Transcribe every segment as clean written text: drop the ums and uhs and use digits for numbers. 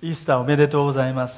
イースターおめでとうございます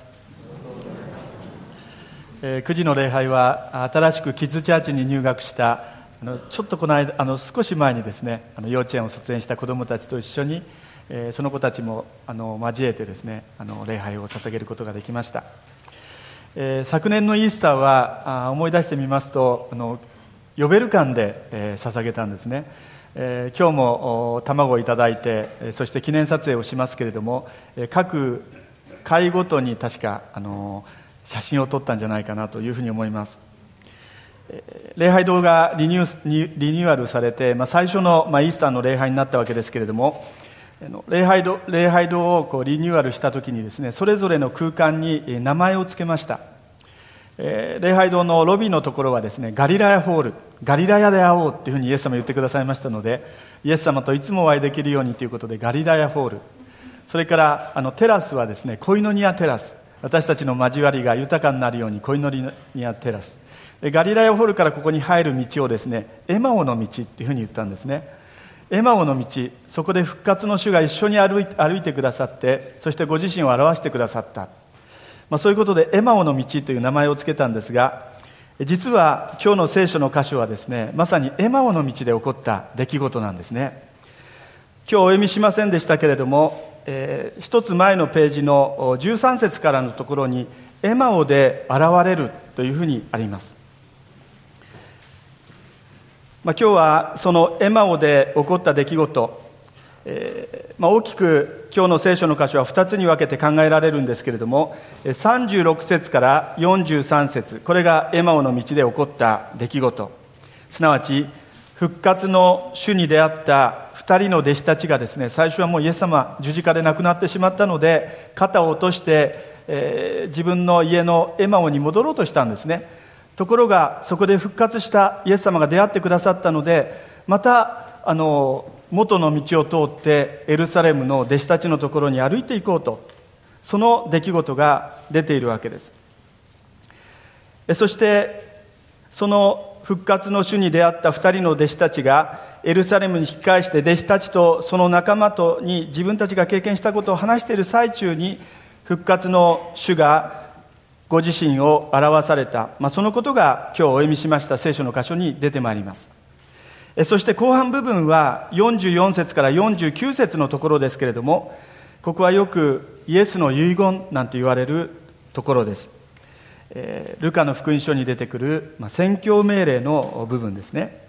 。9時の礼拝は新しくキッズチャーチに入学したちょっとこの間少し前にですね幼稚園を卒園した子どもたちと一緒にその子たちも交えてですね礼拝を捧げることができました。昨年のイースターは思い出してみますとヨベル館で捧げたんですね。今日も卵をいただいてそして記念撮影をしますけれども各回ごとに確か写真を撮ったんじゃないかなというふうに思います。礼拝堂がリニューアルされて、最初の、イースターの礼拝になったわけですけれども礼拝堂をリニューアルしたときにですねそれぞれの空間に名前を付けました。礼拝堂のロビーのところはですねガリラヤホール、ガリラヤで会おうというふうにイエス様言ってくださいましたのでイエス様といつもお会いできるようにということでガリラヤホール、それからテラスはですねコイノニアテラス、私たちの交わりが豊かになるようにコイノニアテラス、ガリラヤホールからここに入る道をですねエマオの道っていうふうに言ったんですね。エマオの道、そこで復活の主が一緒に歩いてくださってそしてご自身を表してくださった、そういうことでエマオの道という名前をつけたんですが、実は今日の聖書の箇所はですねまさにエマオの道で起こった出来事なんですね。今日お読みしませんでしたけれども一つ前のページの13節からのところにエマオで現れるというふうにあります。今日はそのエマオで起こった出来事、大きく今日の聖書の箇所は2つに分けて考えられるんですけれども36節から43節、これがエマオの道で起こった出来事、すなわち復活の主に出会った2人の弟子たちがですね最初はもうイエス様十字架で亡くなってしまったので肩を落として、自分の家のエマオに戻ろうとしたんですね。ところがそこで復活したイエス様が出会ってくださったのでまた元の道を通ってエルサレムの弟子たちのところに歩いていこうと、その出来事が出ているわけです。そしてその復活の主に出会った2人の弟子たちがエルサレムに引き返して弟子たちとその仲間とに自分たちが経験したことを話している最中に復活の主がご自身を表された、そのことが今日お読みしました聖書の箇所に出てまいります。そして後半部分は44節から49節のところですけれども、ここはよくイエスの遺言なんて言われるところです。ルカの福音書に出てくる宣教命令の部分ですね。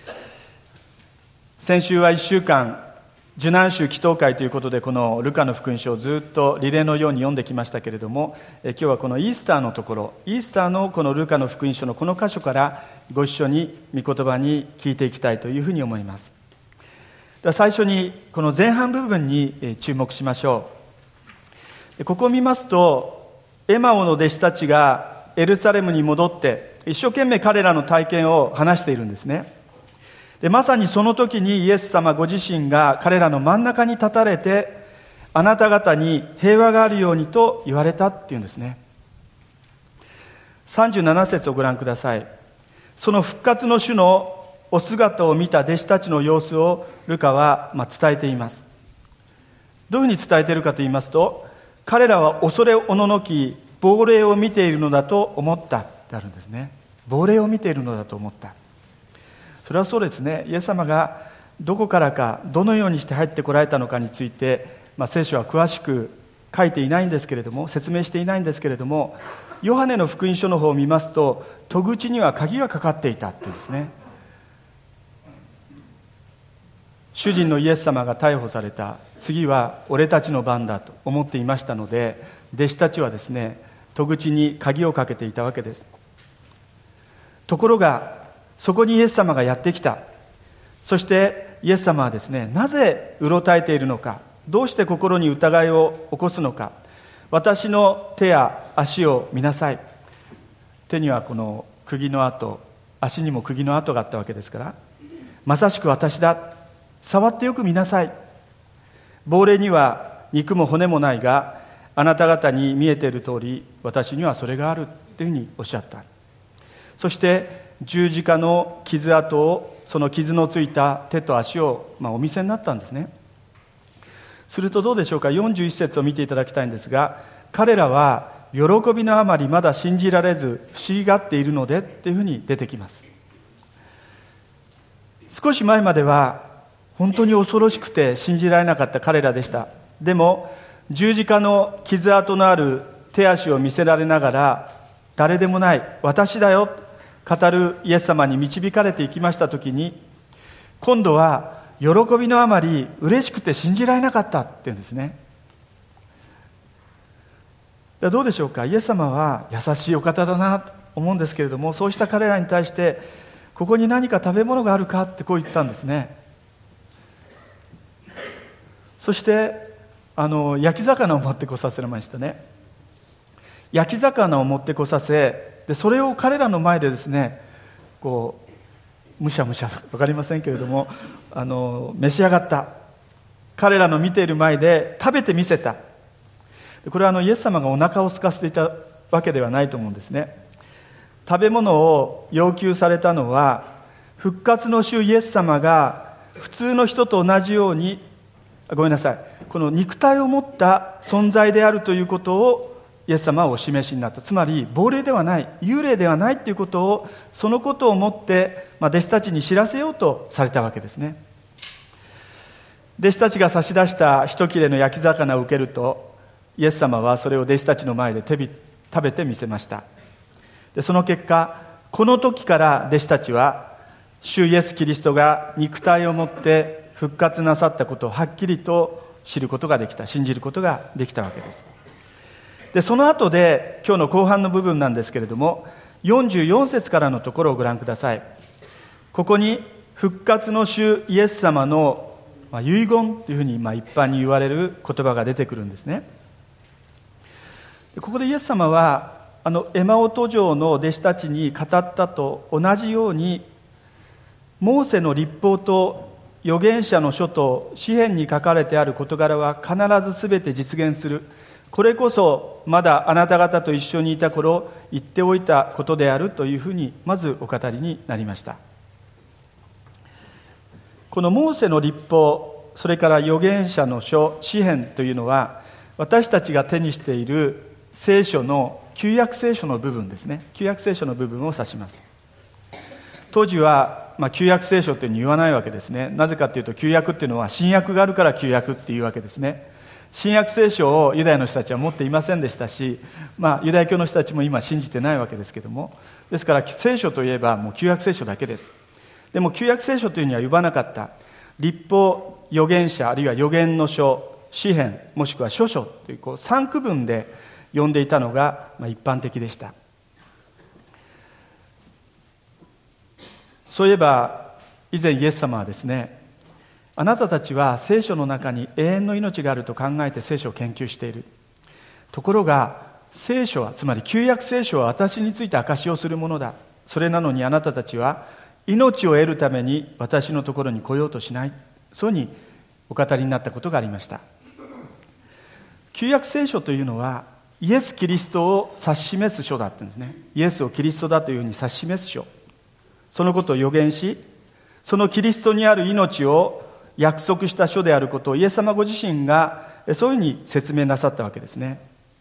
先週は1週間受難週祈祷会ということでこのルカの福音書をずっとリレーのように読んできましたけれども、今日はこのイースターのところ、イースターのこのルカの福音書のこの箇所からご一緒に御言葉に聞いていきたいというふうに思います。では最初にこの前半部分に注目しましょう。でここを見ますとエマオの弟子たちがエルサレムに戻って一生懸命彼らの体験を話しているんですね。でまさにその時にイエス様ご自身が彼らの真ん中に立たれてあなた方に平和があるようにと言われたっていうんですね。37節をご覧ください。その復活の主のお姿を見た弟子たちの様子をルカは伝えています。どういうふうに伝えているかと言いますと、彼らは恐れおののき亡霊を見ているのだと思ったってあるんですね。亡霊を見ているのだと思った。それはそうですね。イエス様がどこからかどのようにして入ってこられたのかについて、聖書は詳しく書いていないんですけれども、説明していないんですけれども、ヨハネの福音書の方を見ますと戸口には鍵がかかっていたってですね。主人のイエス様が逮捕された、次は俺たちの番だと思っていましたので、弟子たちはですね戸口に鍵をかけていたわけです。ところがそこにイエス様がやってきた。そしてイエス様はですねなぜうろたえているのか、どうして心に疑いを起こすのか、私の手や足を見なさい。手にはこの釘の跡、足にも釘の跡があったわけですから、まさしく私だ、触ってよく見なさい。亡霊には肉も骨もないがあなた方に見えている通り私にはそれがあるというふうにおっしゃった。そして十字架の傷跡を、その傷のついた手と足をお見せになったんですね。 するとどうでしょうか。41節を見ていただきたいんですが、彼らは喜びのあまりまだ信じられず不思議がっているのでっていうふうに出てきます。少し前までは本当に恐ろしくて信じられなかった彼らでした。でも十字架の傷跡のある手足を見せられながら、誰でもない私だよ語るイエス様に導かれていきましたときに、今度は喜びのあまり嬉しくて信じられなかったっていうんですね。どうでしょうか。イエス様は優しいお方だなと思うんですけれども、そうした彼らに対して、ここに何か食べ物があるかってこう言ったんですね。そして焼き魚を持ってこさせましたね。焼き魚を持ってこさせ、でそれを彼らの前でですね、こうむしゃむしゃ分かりませんけれども召し上がった。彼らの見ている前で食べてみせた。これはイエス様がお腹を空かせていたわけではないと思うんですね。食べ物を要求されたのは、復活の主イエス様が普通の人と同じように、この肉体を持った存在であるということをイエス様はお示しになった。つまり亡霊ではない、幽霊ではないということを、そのことをもって弟子たちに知らせようとされたわけですね。弟子たちが差し出した一切れの焼き魚を受けると、イエス様はそれを弟子たちの前で食べてみせました。でその結果、この時から弟子たちは主イエスキリストが肉体を持って復活なさったことをはっきりと知ることができた、信じることができたわけです。でその後で今日の後半の部分なんですけれども、44節からのところをご覧ください。ここに復活の主イエス様の遺言というふうに一般に言われる言葉が出てくるんですね。ここでイエス様はエマオ途上の弟子たちに語ったと同じように、モーセの律法と預言者の書と詩編に書かれてある事柄は必ずすべて実現する。これこそまだあなた方と一緒にいた頃言っておいたことであるというふうにまずお語りになりました。このモーセの律法、それから預言者の書、詩編というのは、私たちが手にしている聖書の旧約聖書の部分ですね。旧約聖書の部分を指します。当時は、旧約聖書というふうに言わないわけですね。なぜかというと、旧約っていうのは新約があるから旧約っていうわけですね。新約聖書をユダヤの人たちは持っていませんでしたし、ユダヤ教の人たちも今信じてないわけですけども、ですから聖書といえばもう旧約聖書だけです。でも旧約聖書というには呼ばなかった律法、預言者、あるいは預言の書、詩編、もしくは書書という3区分で呼んでいたのが一般的でした。そういえば以前イエス様はですね、あなたたちは聖書の中に永遠の命があると考えて聖書を研究している。ところが聖書は、つまり旧約聖書は私について証しをするものだ。それなのにあなたたちは命を得るために私のところに来ようとしない。そうにお語りになったことがありました。旧約聖書というのはイエス・キリストを指し示す書だったんですね。イエスをキリストだというふうに指し示す書。そのことを予言し、そのキリストにある命を約束した書であることをイエス様ご自身がそういうふうに説明なさったわけですね。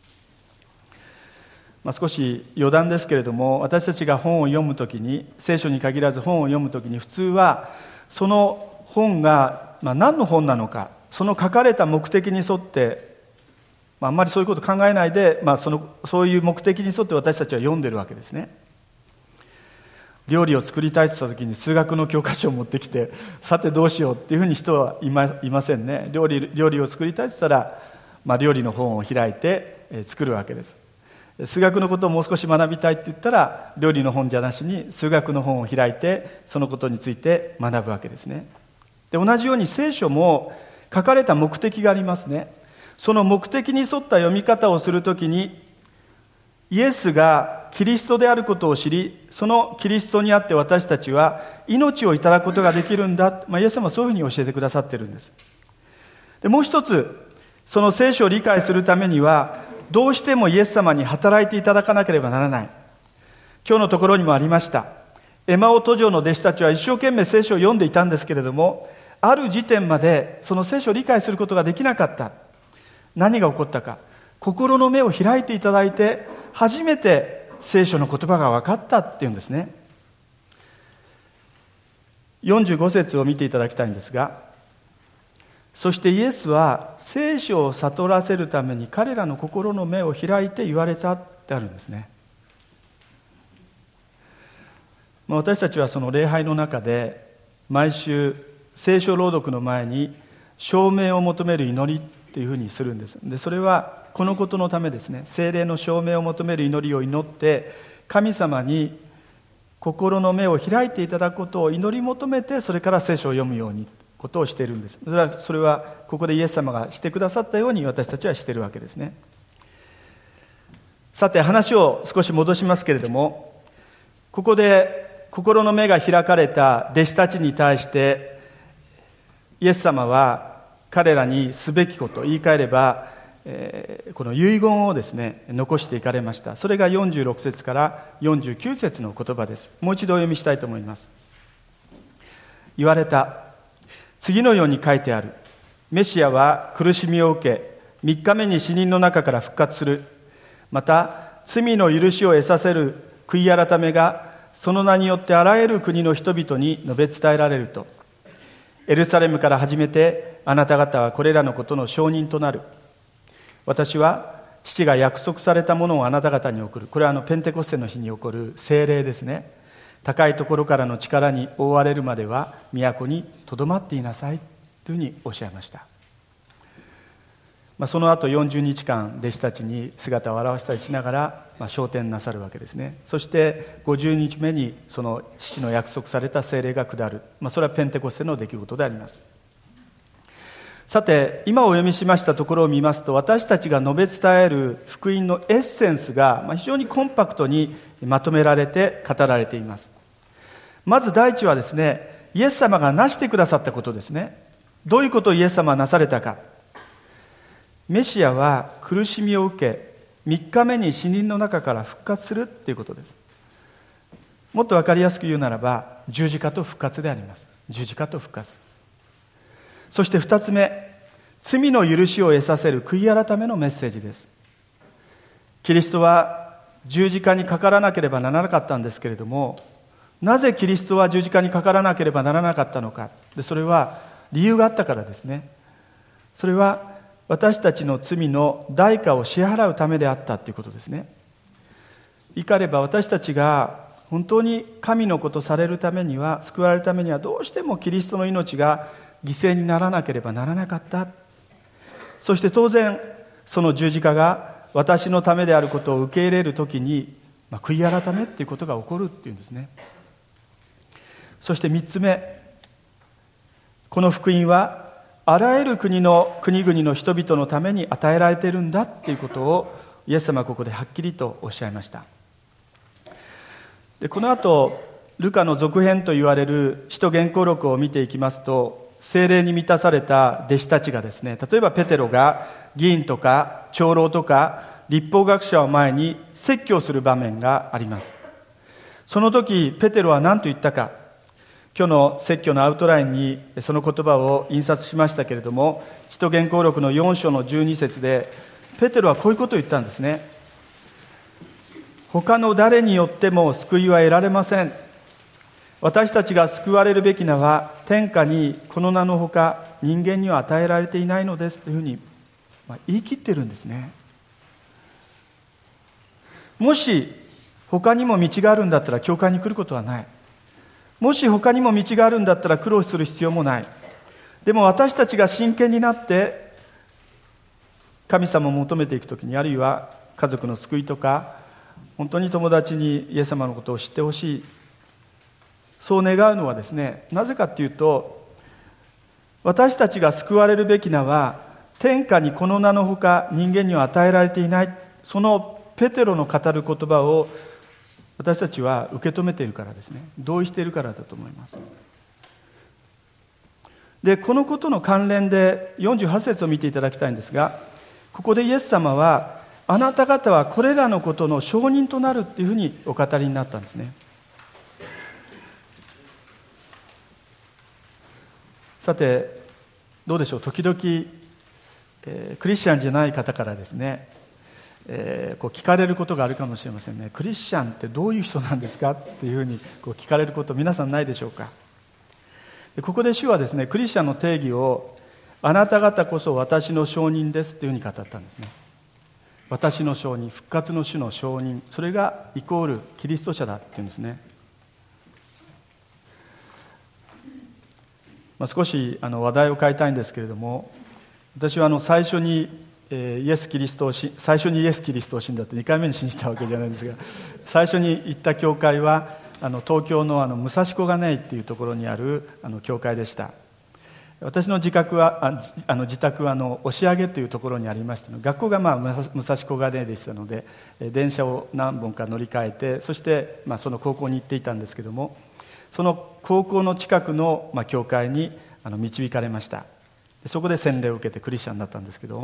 少し余談ですけれども、私たちが本を読むときに、聖書に限らず本を読むときに、普通はその本が何の本なのか、その書かれた目的に沿ってあんまりそういうこと考えないで、そういう目的に沿って私たちは読んでるわけですね。料理を作りたいと言った時に数学の教科書を持ってきて、さてどうしようっていうふうに人はいませんね。料理を作りたいと言ったら、料理の本を開いて作るわけです。数学のことをもう少し学びたいって言ったら、料理の本じゃなしに数学の本を開いてそのことについて学ぶわけですね。で、同じように聖書も書かれた目的がありますね。その目的に沿った読み方をするときに、イエスがキリストであることを知り、そのキリストにあって私たちは命をいただくことができるんだ。イエス様はそういうふうに教えてくださっているんです。で、もう一つ、その聖書を理解するためには、どうしてもイエス様に働いていただかなければならない。今日のところにもありました。エマオ途上の弟子たちは一生懸命聖書を読んでいたんですけれども、 ある時点までその聖書を理解することができなかった。何が起こったか、心の目を開いていただいて初めて聖書の言葉が分かったっていうんですね。45節を見ていただきたいんですが、そしてイエスは聖書を悟らせるために彼らの心の目を開いて言われたってあるんですね。私たちはその礼拝の中で毎週聖書朗読の前に証明を求める祈りっていうふうにするんです。でそれはこのことのためですね。聖霊の証明を求める祈りを祈って神様に心の目を開いていただくことを祈り求めて、それから聖書を読むようにことをしているんです。それはここでイエス様がしてくださったように私たちはしているわけですね。さて話を少し戻しますけれども、ここで心の目が開かれた弟子たちに対してイエス様は彼らにすべきこと、言い換えれば、この遺言をですね残していかれました。それが46節から49節の言葉です。もう一度お読みしたいと思います。言われた。次のように書いてある。メシアは苦しみを受け、3日目に死人の中から復活する。また罪の許しを得させる悔い改めがその名によってあらゆる国の人々に述べ伝えられると。エルサレムから始めてあなた方はこれらのことの証人となる。私は父が約束されたものをあなた方に送る。これはペンテコステの日に起こる聖霊ですね。高いところからの力に覆われるまでは都にとどまっていなさいというふうにおっしゃいました。その後40日間弟子たちに姿を現したりしながら昇天なさるわけですね。そして50日目にその父の約束された聖霊が下る、それはペンテコステの出来事であります。さて今お読みしましたところを見ますと、私たちが述べ伝える福音のエッセンスが非常にコンパクトにまとめられて語られています。まず第一はですね、イエス様がなしてくださったことですね。どういうことをイエス様はなされたか。メシアは苦しみを受け、3日目に死人の中から復活するということです。もっと分かりやすく言うならば、十字架と復活であります。十字架と復活。そして2つ目、罪の許しを得させる悔い改めのメッセージです。キリストは十字架にかからなければならなかったんですけれども、なぜキリストは十字架にかからなければならなかったのか。それは理由があったからですね。それは私たちの罪の代価を支払うためであったということですね。言い換えれば私たちが本当に神の子とされるためには、救われるためにはどうしてもキリストの命が犠牲にならなければならなかった。そして当然その十字架が私のためであることを受け入れるときに、悔い改めっていうことが起こるっていうんですね。そして3つ目、この福音はあらゆる国々の人々のために与えられているんだっていうことをイエス様はここではっきりとおっしゃいました。でこの後ルカの続編と言われる使徒言行録を見ていきますと、聖霊に満たされた弟子たちがですね、例えばペテロが議員とか長老とか律法学者を前に説教する場面があります。その時ペテロは何と言ったか。今日の説教のアウトラインにその言葉を印刷しましたけれども、使徒言行録の4章の12節でペテロはこういうことを言ったんですね。他の誰によっても救いは得られません。私たちが救われるべき名は天下にこの名のほか人間には与えられていないのですというふうに言い切ってるんですね。もし他にも道があるんだったら教会に来ることはない。もし他にも道があるんだったら苦労する必要もない。でも私たちが真剣になって神様を求めていくときに、あるいは家族の救いとか本当に友達にイエス様のことを知ってほしい、そう願うのはですね、なぜかっていうと、私たちが救われるべき名は天下にこの名のほか人間には与えられていない、そのペテロの語る言葉を私たちは受け止めているからですね、同意しているからだと思います。でこのことの関連で48節を見ていただきたいんですが、ここでイエス様はあなた方はこれらのことの証人となるっていうふうにお語りになったんですね。 さてどうでしょう、時々、クリスチャンじゃない方からですね、こう聞かれることがあるかもしれませんね。クリスチャンってどういう人なんですかっていうふうにこう聞かれること、皆さんないでしょうか。でここで主はですね、クリスチャンの定義を、あなた方こそ私の証人ですというふうに語ったんですね。私の証人、復活の主の証人、それがイコールキリスト者だっていうんですね。少し話題を変えたいんですけれども、私は最初にイエス・キリストを信じたって2回目に信じたわけじゃないんですが、最初に行った教会は東京の武蔵小金井っていうところにある教会でした。私の自宅は押上というところにありましたので、学校が武蔵小金井でしたので、電車を何本か乗り換えて、そしてその高校に行っていたんですけども、その高校の近くの教会に導かれました。そこで洗礼を受けてクリスチャンだったんですけど、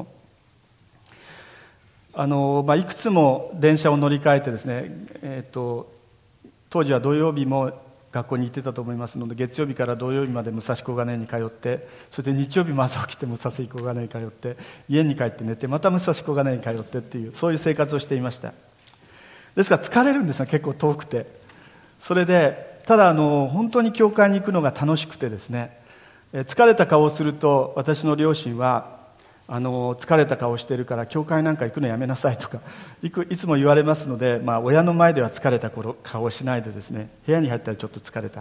いくつも電車を乗り換えてですね、当時は土曜日も学校に行ってたと思いますので、月曜日から土曜日まで武蔵小金井に通って、そして日曜日も朝起きて武蔵小金井に通って、家に帰って寝てまた武蔵小金井に通ってっていう、そういう生活をしていました。ですから疲れるんですね、結構遠くて。それでただ本当に教会に行くのが楽しくてですね、疲れた顔をすると私の両親は疲れた顔をしているから教会なんか行くのやめなさいとかいつも言われますので、親の前では疲れた顔をしないでですね、部屋に入ったらちょっと疲れた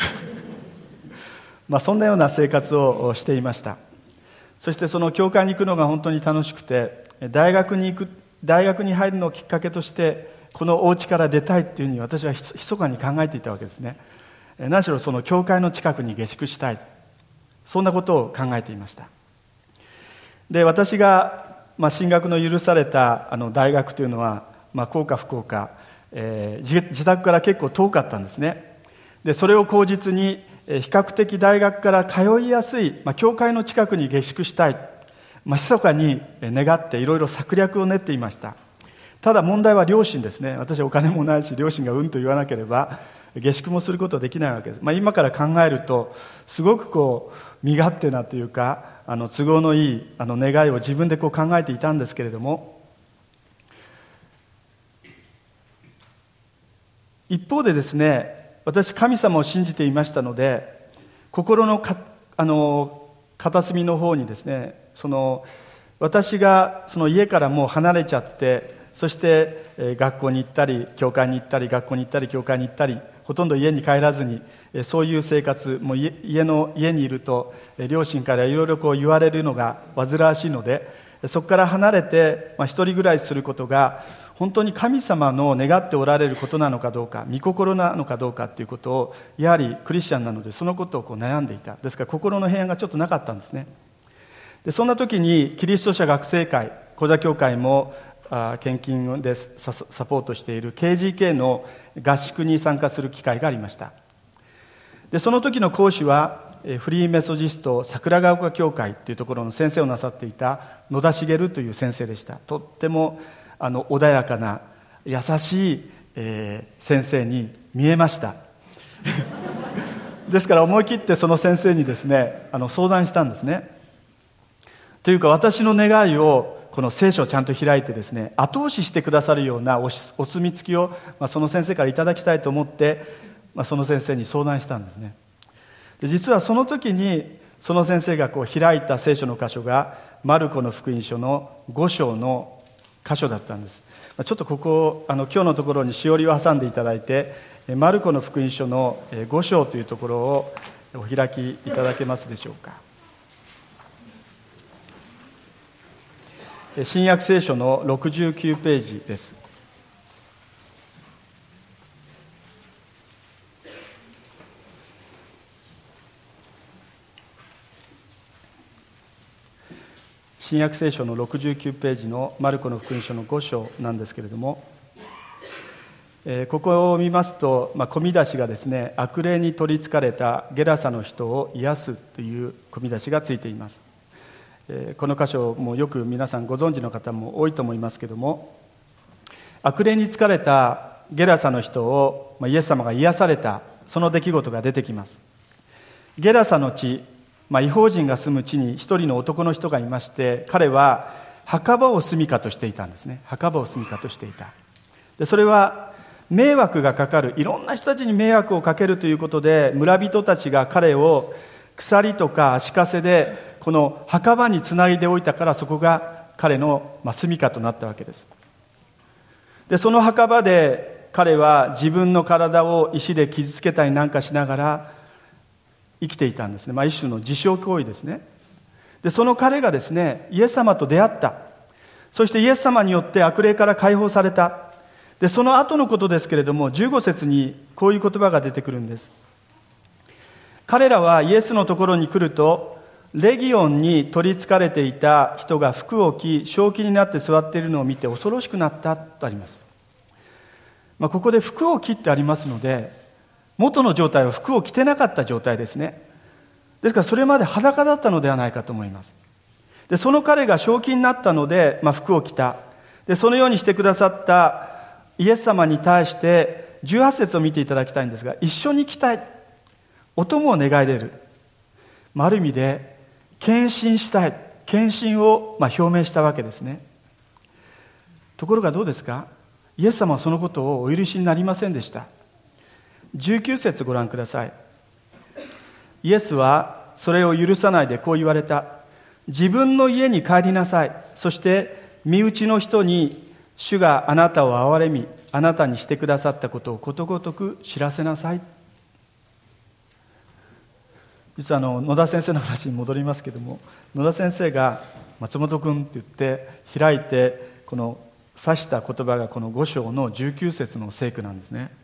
そんなような生活をしていました。そしてその教会に行くのが本当に楽しくて、大学に入るのをきっかけとしてこのお家から出たいっていうふうに私は密かに考えていたわけですね。何しろその教会の近くに下宿したい、そんなことを考えていました。で、私が進学の許された大学というのは、幸か不幸か、自宅から結構遠かったんですね。でそれを口実に比較的大学から通いやすい、教会の近くに下宿したい、密かに願っていろいろ策略を練っていました。ただ問題は両親ですね。私はお金もないし、両親がうんと言わなければ下宿もすることはできないわけです。今から考えるとすごく身勝手なというか都合のいい願いを自分で考えていたんですけれども、一方でですね、私神様を信じていましたので、心の片隅の方にですね、私が家からもう離れちゃって、そして学校に行ったり教会に行ったり、学校に行ったり教会に行ったり、ほとんど家に帰らずにそういう生活、もう家にいると両親からいろいろ言われるのが煩わしいので、そこから離れて一人暮らしすることが本当に神様の願っておられることなのかどうか、御心なのかどうかということを、やはりクリスチャンなのでそのことを悩んでいた。ですから心の平安がちょっとなかったんですね。でそんな時にキリスト者学生会、小座教会も献金でサポートしている KGK の合宿に参加する機会がありました。でその時の講師はフリーメソジスト桜ヶ丘教会というところの先生をなさっていた野田茂という先生でした。とっても穏やかな優しい、先生に見えましたですから思い切ってその先生にですね相談したんですね。というか、私の願いをこの聖書をちゃんと開いてですね、後押ししてくださるようなお墨付きを、その先生からいただきたいと思って、その先生に相談したんですね。で実はその時にその先生が開いた聖書の箇所がマルコの福音書の5章の箇所だったんです。ちょっとここ今日のところにしおりを挟んでいただいて、マルコの福音書の5章というところをお開きいただけますでしょうか。新約聖書の69ページです。新約聖書の69ページのマルコの福音書の5章なんですけれども、ここを見ますと、込み出しがですね、悪霊に取りつかれたゲラサの人を癒すという込み出しがついています。この箇所もよく皆さんご存知の方も多いと思いますけども、悪霊に疲れたゲラサの人をイエス様が癒された、その出来事が出てきます。ゲラサの地、 異邦人が住む地に一人の男の人がいまして、彼は墓場を住処としていたんですね。墓場を住処としていた。でそれは迷惑がかかる、いろんな人たちに迷惑をかけるということで、村人たちが彼を鎖とか足かせでこの墓場につないでおいたから、そこが彼の住処となったわけです。でその墓場で彼は自分の体を石で傷つけたりなんかしながら生きていたんですね。一種の自傷行為ですね。でその彼がですね、イエス様と出会った。そしてイエス様によって悪霊から解放された。でその後のことですけれども、15節にこういう言葉が出てくるんです。彼らはイエスのところに来ると、レギオンに取りつかれていた人が服を着、正気になって座っているのを見て恐ろしくなったとあります。ここで服を着ってありますので、元の状態は服を着てなかった状態ですね。ですからそれまで裸だったのではないかと思います。でその彼が正気になったので、服を着た。でそのようにしてくださったイエス様に対して18節を見ていただきたいんですが、一緒に来たい、お供を願い出る、ある意味で献身したい、献身を表明したわけですね。ところがどうですか、イエス様はそのことをお許しになりませんでした。19節ご覧ください。イエスはそれを許さないでこう言われた。自分の家に帰りなさい。そして身内の人に主があなたを憐れみ、あなたにしてくださったことをことごとく知らせなさい。実は野田先生の話に戻りますけども、野田先生が松本君って言って開いてこの指した言葉がこの5章の19節の聖句なんですね。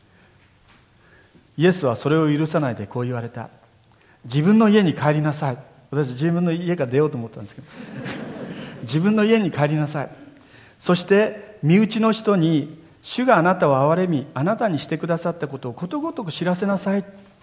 イエスはそれを許さないでこう言われた。自分の家に帰りなさい。私自分の家から出ようと思ったんですけど自分の家に帰りなさい。そして身内の人に主があなたを憐れみ、あなたにしてくださったことをことごとく知らせなさい。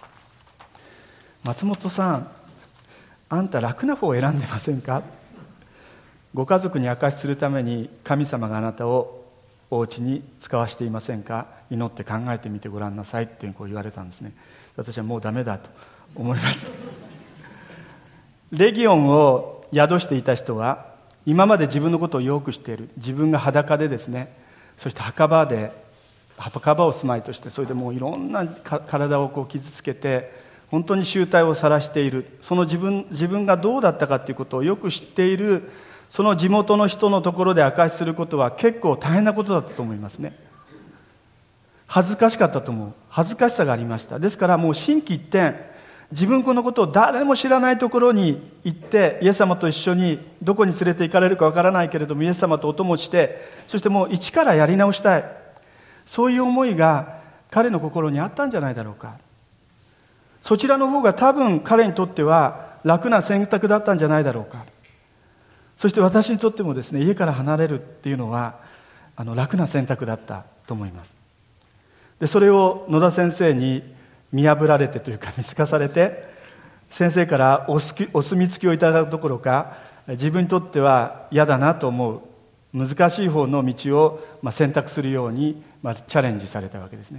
松本さん、あんた楽な方を選んでませんか。ご家族に証しするために神様があなたをお家に使わしていませんか。祈って考えてみてごらんなさいってこう言われたんですね。私はもうダメだと思いました。レギオンを宿していた人は今まで自分のことをよく知っている。自分が裸でですね、そして墓場を住まいとして、それでもういろんな体を傷つけて本当に醜態を晒している。その自分がどうだったかということをよく知っている、その地元の人のところで証しすることは結構大変なことだったと思いますね。恥ずかしかったと思う。恥ずかしさがありました。ですからもう心機一転、自分このことを誰も知らないところに行って、イエス様と一緒にどこに連れて行かれるかわからないけれどもイエス様とお供して、そしてもう一からやり直したい、そういう思いが彼の心にあったんじゃないだろうか。そちらの方が多分彼にとっては楽な選択だったんじゃないだろうか。そして私にとってもですね、家から離れるっていうのは楽な選択だったと思います。でそれを野田先生に見破られてというか見透かされて、先生からお墨付きをいただくどころか、自分にとっては嫌だなと思う難しい方の道を選択するようにチャレンジされたわけですね。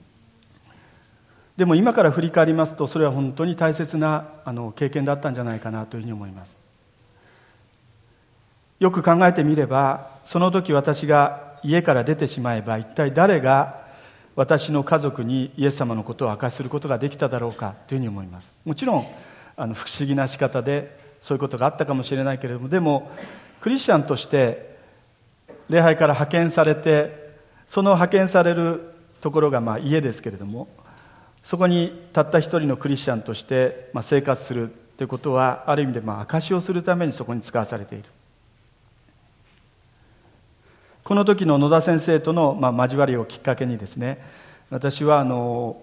でも今から振り返りますと、それは本当に大切な経験だったんじゃないかなというふうに思います。よく考えてみれば、その時私が家から出てしまえば、一体誰が私の家族にイエス様のことを明かしすることができただろうかというふうに思います。もちろん不思議な仕方でそういうことがあったかもしれないけれども、でもクリスチャンとして礼拝から派遣されて、その派遣されるところが家ですけれども、そこにたった一人のクリスチャンとして生活するということは、ある意味で証しをするためにそこに使わされている。この時の野田先生との交わりをきっかけにですね、私はこ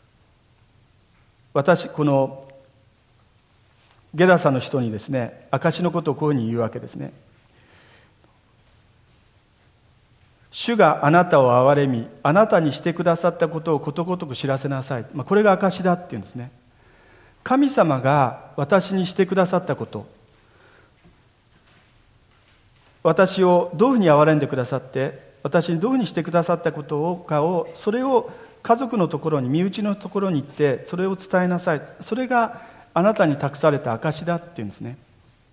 のゲラサの人にですね、証のことをこういうふうに言うわけですね。主があなたを憐れみ、あなたにしてくださったことをことごとく知らせなさい。これが証だっていうんですね。神様が私にしてくださったこと、私をどういうふうに憐れんでくださって、私にどういうふうにしてくださったことかを、それを家族のところに、身内のところに行ってそれを伝えなさい。それがあなたに託された証だっていうんですね。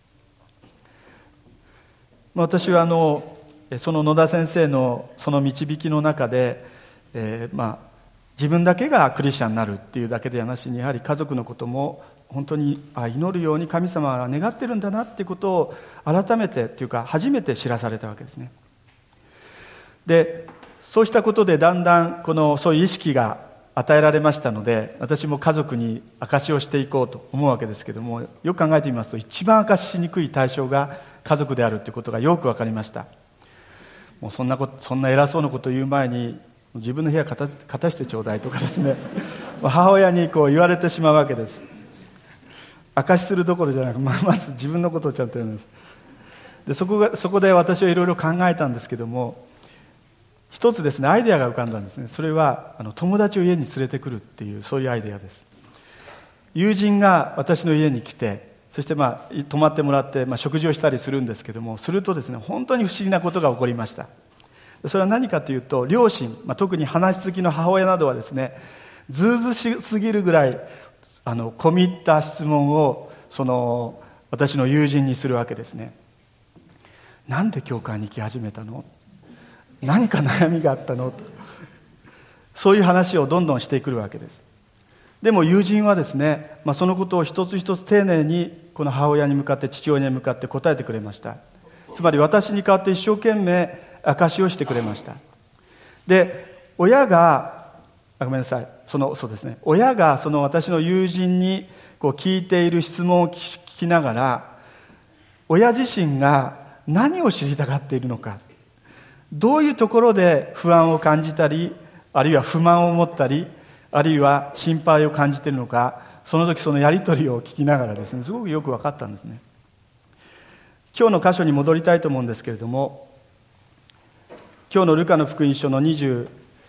私はその野田先生のその導きの中で、自分だけがクリスチャンになるっていうだけではなしに、やはり家族のことも本当に祈るように神様が願ってるんだなっていうことを改めてというか初めて知らされたわけですね。でそうしたことでだんだんそういう意識が与えられましたので、私も家族に証しをしていこうと思うわけですけども、よく考えてみますと一番証ししにくい対象が家族であるということがよく分かりました。もうそんな偉そうなことを言う前に自分の部屋片してちょうだいとかですね母親に言われてしまうわけです。証しするどころじゃなく、まず自分のことをちゃんとやるんです。でそこで私はいろいろ考えたんですけども、一つですねアイデアが浮かんだんですね。それは友達を家に連れてくるっていう、そういうアイデアです。友人が私の家に来て、そして泊まってもらって、食事をしたりするんですけども、するとですね本当に不思議なことが起こりました。それは何かというと、両親、特に話し好きの母親などはですね、ずうずしすぎるぐらい込み入った質問を私の友人にするわけですね。なんで教会に行き始めたの？何か悩みがあったの？そういう話をどんどんしてくるわけです。でも友人はですね、そのことを一つ一つ丁寧にこの母親に向かって、父親に向かって答えてくれました。つまり私に代わって一生懸命証しをしてくれました。で親がそうですね、親が私の友人に聞いている質問を聞きながら、親自身が何を知りたがっているのか、どういうところで不安を感じたり、あるいは不満を持ったり、あるいは心配を感じているのか、その時そのやり取りを聞きながらですね、すごくよく分かったんですね。今日の箇所に戻りたいと思うんですけれども、今日のルカの福音書の24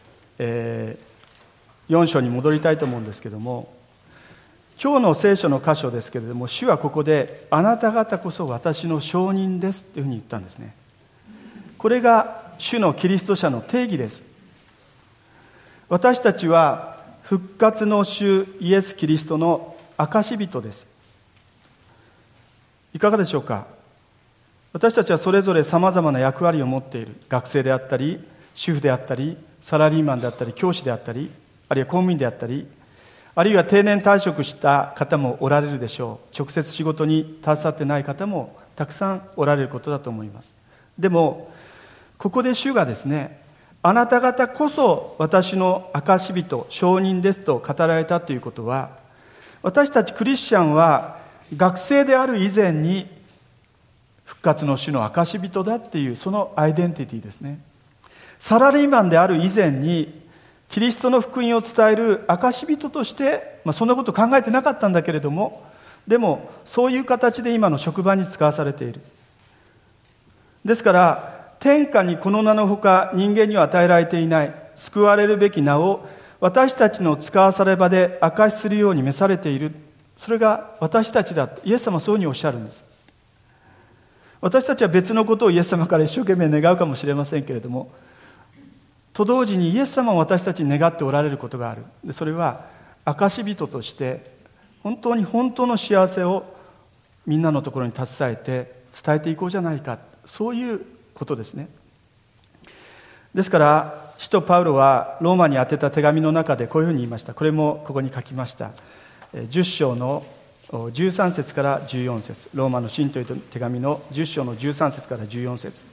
章に戻りたいと思うんですけれども、今日の聖書の箇所ですけれども、主はここであなた方こそ私の証人ですというふうに言ったんですね。これが主のキリスト者の定義です。私たちは復活の主イエス・キリストの証人です。いかがでしょうか。私たちはそれぞれさまざまな役割を持っている。学生であったり、主婦であったり、サラリーマンであったり、教師であったり、あるいは公務員であったり、あるいは定年退職した方もおられるでしょう。直接仕事に携わってない方もたくさんおられることだと思います。でもここで主がですね、あなた方こそ私の証人、証人ですと語られたということは、私たちクリスチャンは学生である以前に復活の主の証人だっていう、そのアイデンティティですね。サラリーマンである以前にキリストの福音を伝える証人として、そんなこと考えてなかったんだけれども、でもそういう形で今の職場に使わされている。ですから天下にこの名のほか人間には与えられていない救われるべき名を私たちの使わされ場で証しするように召されている。それが私たちだ。イエス様はそういうふうにおっしゃるんです。私たちは別のことをイエス様から一生懸命願うかもしれませんけれども、と同時にイエス様も私たちに願っておられることがある。でそれは証人として本当に本当の幸せをみんなのところに携えて伝えていこうじゃないか、そういうことですね。ですから使徒パウロはローマに宛てた手紙の中でこういうふうに言いました。これもここに書きました。10章の13節から14節、ローマの信徒への手紙の10章の13節から14節。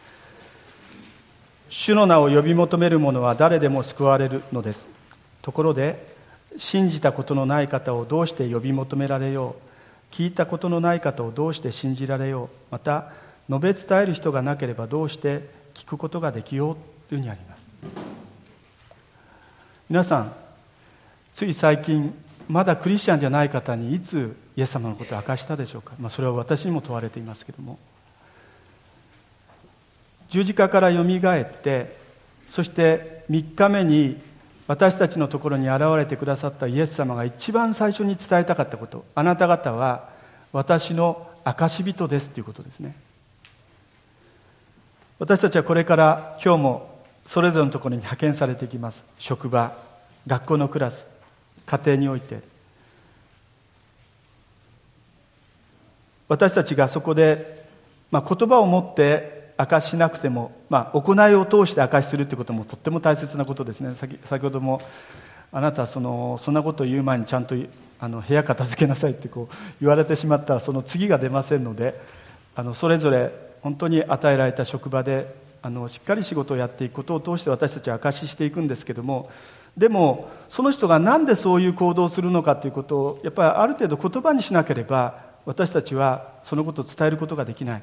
主の名を呼び求める者は誰でも救われるのです。ところで信じたことのない方をどうして呼び求められよう、聞いたことのない方をどうして信じられよう、また述べ伝える人がなければどうして聞くことができようというふうにあります。皆さん、つい最近まだクリスチャンじゃない方にいつイエス様のことを明かしたでしょうか。それは私にも問われていますけども、十字架からよみがえって、そして3日目に私たちのところに現れてくださったイエス様が一番最初に伝えたかったこと、あなた方は私の証人ですということですね。私たちはこれから今日もそれぞれのところに派遣されていきます。職場、学校のクラス、家庭において私たちがそこで、言葉を持って証ししなくても、行いを通して証しするということもとっても大切なことですね。先ほどもあなたそんなことを言う前にちゃんと部屋片付けなさいって言われてしまったらその次が出ませんので、それぞれ本当に与えられた職場でしっかり仕事をやっていくことを通して私たちは証ししていくんですけども、でもその人がなんでそういう行動をするのかということをやっぱりある程度言葉にしなければ私たちはそのことを伝えることができない。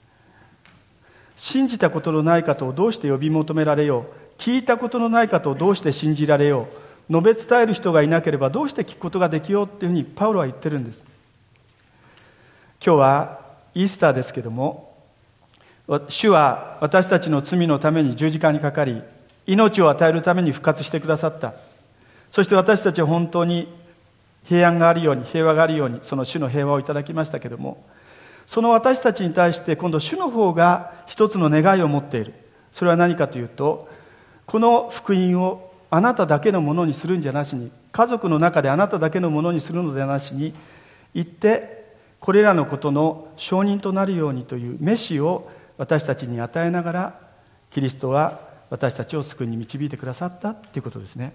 信じたことのない方をどうして呼び求められよう、聞いたことのない方をどうして信じられよう、述べ伝える人がいなければどうして聞くことができようっていうふうにパウロは言ってるんです。今日はイースターですけども、主は私たちの罪のために十字架にかかり命を与えるために復活してくださった。そして私たちは本当に平安があるように、平和があるように、その主の平和をいただきましたけども、その私たちに対して今度主の方が一つの願いを持っている。それは何かというと、この福音をあなただけのものにするんじゃなしに、家族の中であなただけのものにするのではなしに、言ってこれらのことの証人となるようにという召しを私たちに与えながら、キリストは私たちを救いに導いてくださったということですね。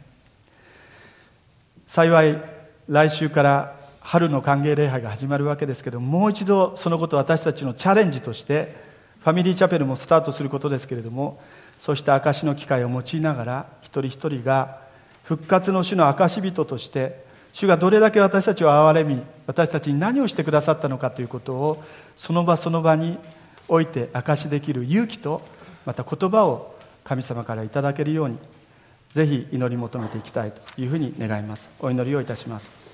幸い来週から春の歓迎礼拝が始まるわけですけど、もう一度そのことを私たちのチャレンジとしてファミリーチャペルもスタートすることですけれども、そうした証しの機会を用いながら一人一人が復活の主の証人として、主がどれだけ私たちを憐れみ、私たちに何をしてくださったのかということをその場その場において証しできる勇気とまた言葉を神様からいただけるように、ぜひ祈り求めていきたいというふうに願います。お祈りをいたします。